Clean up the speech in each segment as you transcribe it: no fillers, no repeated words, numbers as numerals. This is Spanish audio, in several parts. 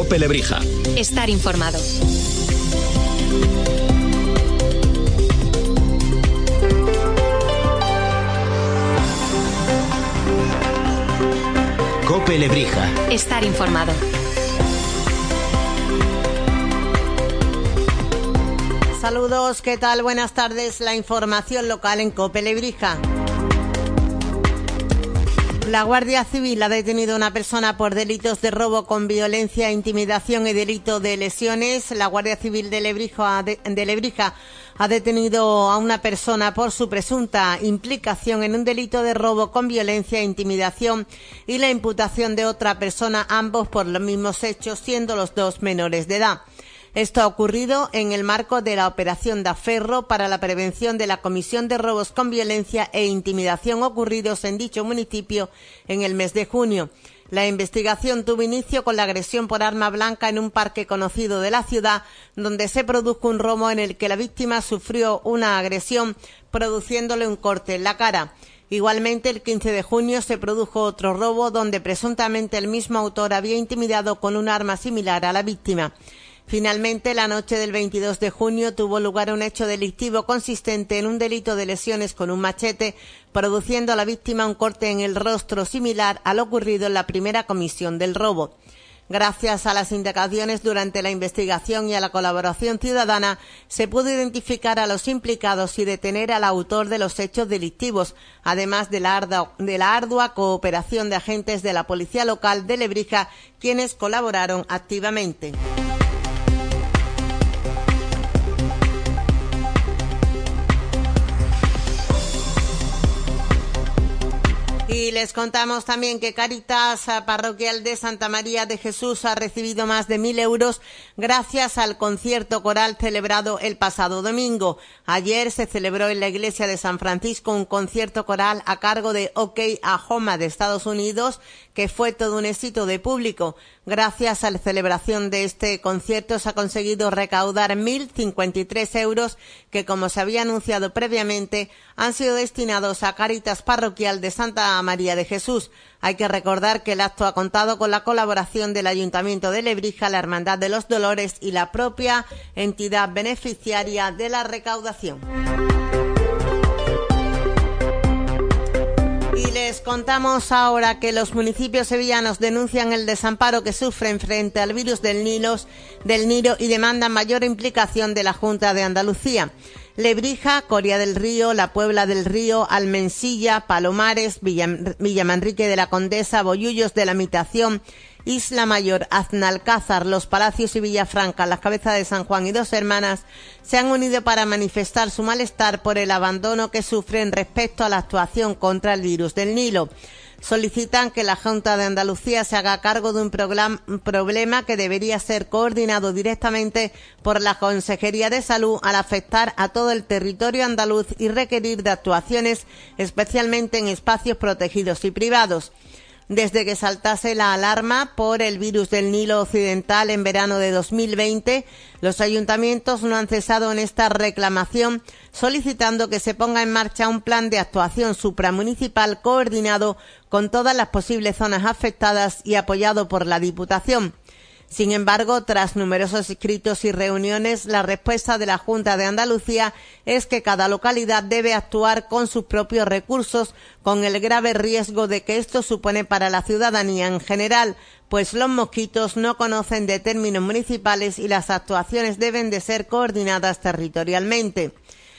COPE Lebrija. Estar informado. COPE Lebrija. Estar informado. Saludos, ¿qué tal? Buenas tardes. La información local en COPE Lebrija. La Guardia Civil ha detenido a una persona por delitos de robo con violencia, intimidación y delito de lesiones. La Guardia Civil de Lebrija ha detenido a una persona por su presunta implicación en un delito de robo con violencia, intimidación y la imputación de otra persona, ambos por los mismos hechos, siendo los dos menores de edad. Esto ha ocurrido en el marco de la Operación Daferro para la prevención de la comisión de robos con violencia e intimidación ocurridos en dicho municipio en el mes de junio. La investigación tuvo inicio con la agresión por arma blanca en un parque conocido de la ciudad, donde se produjo un robo en el que la víctima sufrió una agresión, produciéndole un corte en la cara. Igualmente, el 15 de junio se produjo otro robo donde presuntamente el mismo autor había intimidado con un arma similar a la víctima. Finalmente, la noche del 22 de junio tuvo lugar un hecho delictivo consistente en un delito de lesiones con un machete, produciendo a la víctima un corte en el rostro similar al ocurrido en la primera comisión del robo. Gracias a las indagaciones durante la investigación y a la colaboración ciudadana, se pudo identificar a los implicados y detener al autor de los hechos delictivos, además de la ardua cooperación de agentes de la Policía Local de Lebrija, quienes colaboraron activamente. Y les contamos también que Cáritas Parroquial de Santa María de Jesús ha recibido más de 1.000 euros gracias al concierto coral celebrado el pasado domingo. Ayer se celebró en la iglesia de San Francisco un concierto coral a cargo de Oklahoma de Estados Unidos, que fue todo un éxito de público. Gracias a la celebración de este concierto se ha conseguido recaudar 1.053 euros que, como se había anunciado previamente, han sido destinados a Cáritas Parroquial de Santa María de Jesús. Hay que recordar que el acto ha contado con la colaboración del Ayuntamiento de Lebrija, la Hermandad de los Dolores y la propia entidad beneficiaria de la recaudación. Y les contamos ahora que los municipios sevillanos denuncian el desamparo que sufren frente al virus del Nilo y demandan mayor implicación de la Junta de Andalucía. Lebrija, Coria del Río, La Puebla del Río, Almensilla, Palomares, Villamanrique de la Condesa, Bollullos de la Mitación, Isla Mayor, Aznalcázar, Los Palacios y Villafranca, Las Cabezas de San Juan y Dos Hermanas se han unido para manifestar su malestar por el abandono que sufren respecto a la actuación contra el virus del Nilo. Solicitan que la Junta de Andalucía se haga cargo de un problema que debería ser coordinado directamente por la Consejería de Salud al afectar a todo el territorio andaluz y requerir de actuaciones especialmente en espacios protegidos y privados. Desde que saltase la alarma por el virus del Nilo Occidental en verano de 2020, los ayuntamientos no han cesado en esta reclamación, solicitando que se ponga en marcha un plan de actuación supramunicipal coordinado con todas las posibles zonas afectadas y apoyado por la Diputación. Sin embargo, tras numerosos escritos y reuniones, la respuesta de la Junta de Andalucía es que cada localidad debe actuar con sus propios recursos, con el grave riesgo de que esto supone para la ciudadanía en general, pues los mosquitos no conocen de términos municipales y las actuaciones deben de ser coordinadas territorialmente.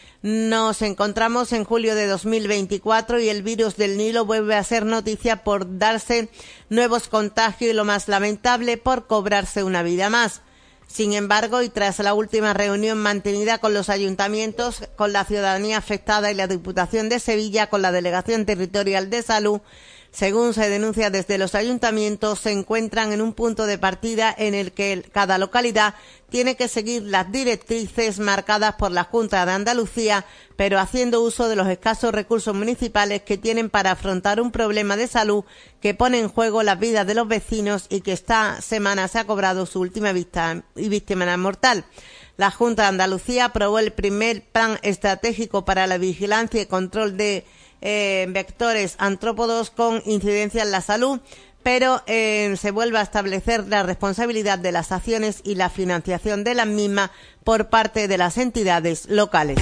Nos encontramos en julio de 2024 y el virus del Nilo vuelve a ser noticia por darse nuevos contagios y, lo más lamentable, por cobrarse una vida más. Sin embargo, y tras la última reunión mantenida con los ayuntamientos, con la ciudadanía afectada y la Diputación de Sevilla, con la Delegación Territorial de Salud, según se denuncia desde los ayuntamientos, se encuentran en un punto de partida en el que cada localidad tiene que seguir las directrices marcadas por la Junta de Andalucía, pero haciendo uso de los escasos recursos municipales que tienen para afrontar un problema de salud que pone en juego las vidas de los vecinos y que esta semana se ha cobrado su última víctima mortal. La Junta de Andalucía aprobó el primer plan estratégico para la vigilancia y control de vectores antrópodos con incidencia en la salud, pero se vuelve a establecer la responsabilidad de las acciones y la financiación de las mismas por parte de las entidades locales.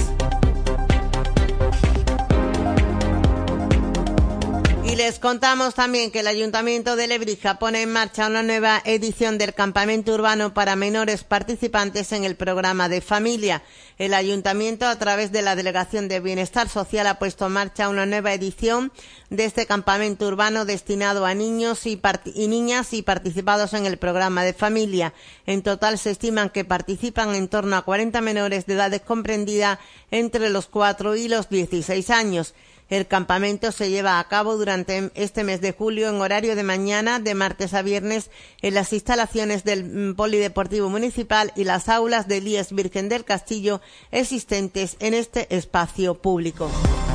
Y les contamos también que el Ayuntamiento de Lebrija pone en marcha una nueva edición del campamento urbano para menores participantes en el programa de familia. El Ayuntamiento, a través de la Delegación de Bienestar Social, ha puesto en marcha una nueva edición de este campamento urbano destinado a niños y niñas y participados en el programa de familia. En total se estiman que participan en torno a 40 menores de edades comprendida entre los 4 y los 16 años. El campamento se lleva a cabo durante este mes de julio en horario de mañana, de martes a viernes, en las instalaciones del Polideportivo Municipal y las aulas del IES Virgen del Castillo existentes en este espacio público.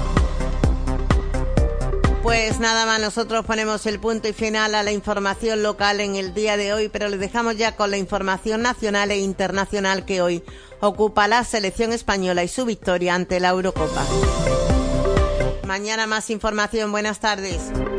Pues nada más, nosotros ponemos el punto y final a la información local en el día de hoy, pero les dejamos ya con la información nacional e internacional que hoy ocupa la selección española y su victoria ante la Eurocopa. Mañana más información. Buenas tardes.